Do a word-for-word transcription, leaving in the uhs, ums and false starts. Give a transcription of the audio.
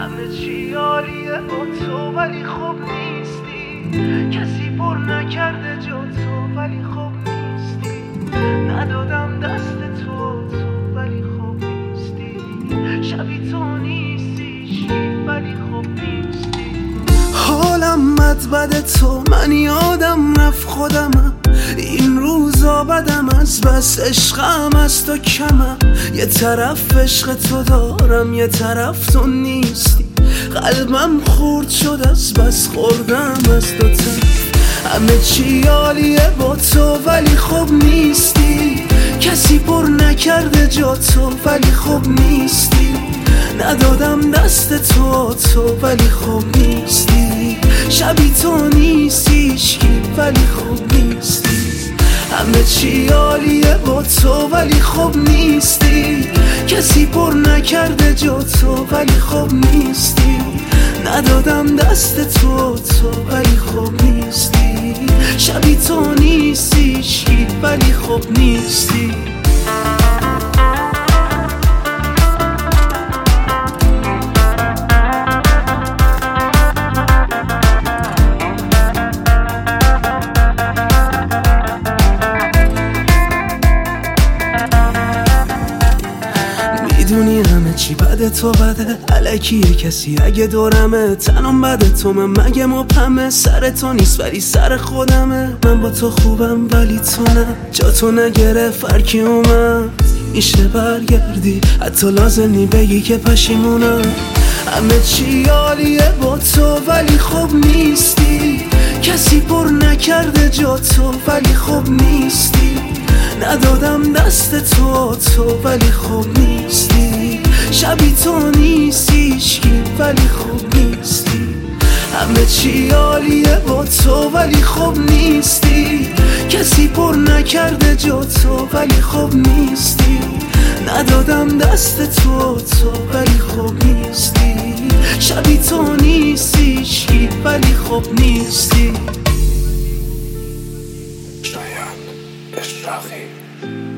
همه چی عالیه با تو ولی خوب نیستی، کسی پر نکرده جا تو ولی خوب نیستی، ندادم دست تو تو ولی خوب نیستی، شبی تو نیستی ولی خوب نیستی. حالم بد بد تو، من یادم رفت خودمم، این روزا بدم از بس عشقم از تو کمم، یه طرف عشق تو دارم یه طرف تو نیستی، قلبم خورد شد از بس خوردم از دو طرف، همه چی عالیه با تو ولی خوب نیستی، کسی پر نکرده جا تو ولی خوب نیستی، ندادم دست تو تو ولی خوب نیستی، شبی تو نیستی عشقی ولی خوب نیستی، همه چی عالیه با تو ولی خوب نیستی، کسی پر نکرده جا تو ولی خوب نیستی، ندادم دست تو تو ولی خوب نیستی، شبی تو نیستی عشقی ولی خوب نیستی. میدونی همه چی بده تو بده، الکیه کسی اگه دورمه، تنم بده تو من مگه مبهمه، سر تو نیست ولی سر خودمه، من با تو خوبم ولی تو نه، جا تو نگره فرکی اومد، میشه برگردی حتی لازم نی بگی که پشیمونم، همه چی عالیه با تو ولی خوب نیستی، کسی پر نکرده جا تو ولی خوب نیستی، ندادم دست تو تو ولی خوب نیستی، شبی تو نیستی عشقی ولی خوب نیستی، همه چی عالیه با تو ولی خوب نیستی، کسی پر نکرده جا تو ولی خوب نیستی، ندادم دست تو تو ولی خوب نیستی، شبی تو نیستی عشقی ولی خوب نیستی. شایان اشراقی